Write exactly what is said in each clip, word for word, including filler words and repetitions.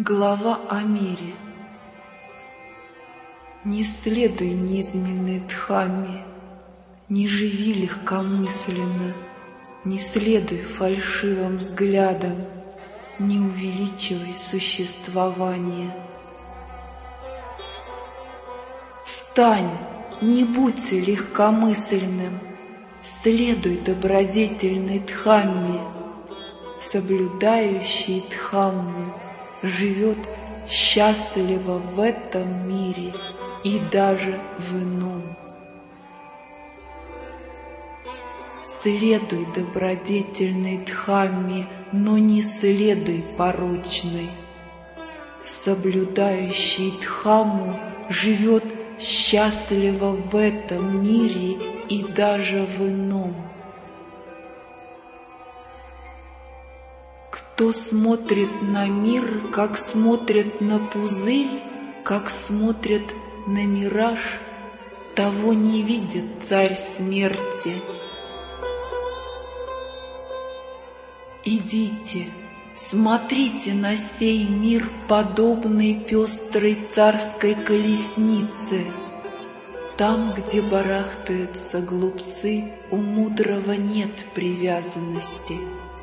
Глава о мире. Не следуй низменной Дхамме, не живи легкомысленно, не следуй фальшивым взглядам, не увеличивай существование. Встань, не будь легкомысленным, следуй добродетельной Дхамме, соблюдающий Дхамму живет счастливо в этом мире и даже в ином. Следуй добродетельной Дхамме, но не следуй порочной. Соблюдающий Дхамму живет счастливо в этом мире и даже в ином. Кто смотрит на мир, как смотрят на пузырь, как смотрят на мираж, того не видит царь смерти. Идите, смотрите на сей мир, подобный пестрой царской колеснице. Там, где барахтаются глупцы, у мудрого нет привязанности.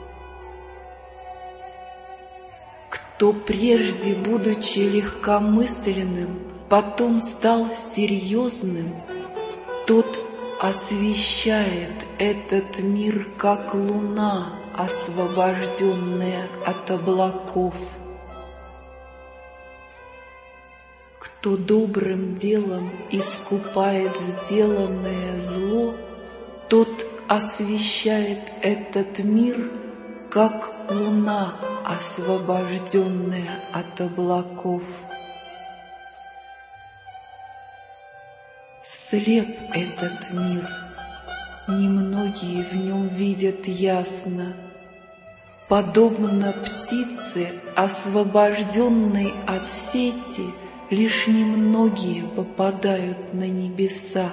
Кто прежде, будучи легкомысленным, потом стал серьезным, тот освещает этот мир, как луна, освобожденная от облаков. Кто добрым делом искупает сделанное зло, тот освещает этот мир, как луна, освобожденная от облаков. Слеп этот мир, немногие в нем видят ясно. Подобно птице, освобожденной от сети, лишь немногие попадают на небеса.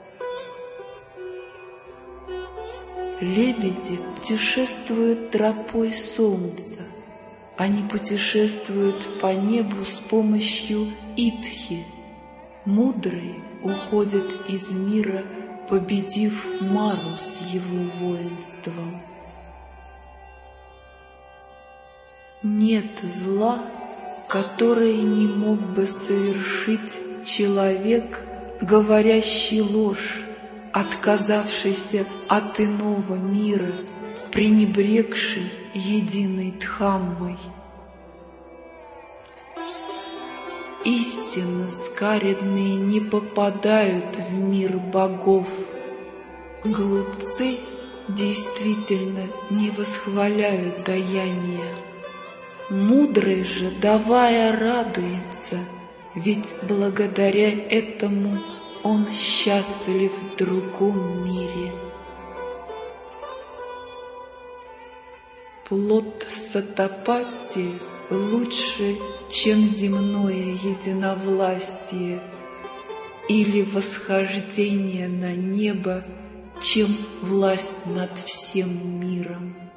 Лебеди путешествуют тропой солнца. Они путешествуют по небу с помощью итхи. Мудрые уходят из мира, победив Мару с его воинством. Нет зла, которое не мог бы совершить человек, говорящий ложь, отказавшийся от иного мира, пренебрегший единой Дхаммой. Истинно скаредные не попадают в мир богов. Глупцы действительно не восхваляют даяния. Мудрый же, давая, радуется, ведь благодаря этому он счастлив в другом мире. Плод сатапатти лучше, чем земное единовластие, или восхождение на небо, чем власть над всем миром.